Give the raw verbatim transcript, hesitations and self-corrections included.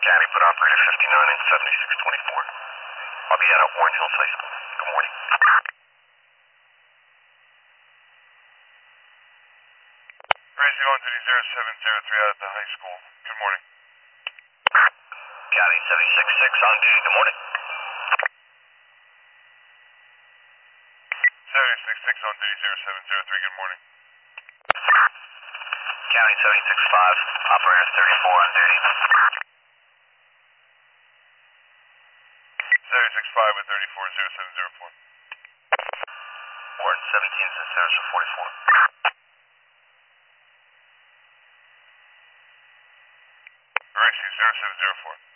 County, put operator fifty-nine in seventy-six twenty-four. I'll be out at Orange Hills High School. Good morning. Raising on duty zero seven zero three out at the high school. Good morning. County seventy-six six on duty. Good morning. seventy-six six on duty zero seven zero three. Good morning. County seventy-six five, operator thirty-four on duty. seventy-six five with thirty-four zero seven zero four. Warden seventeen and service for forty-four. Racing zero seven zero four.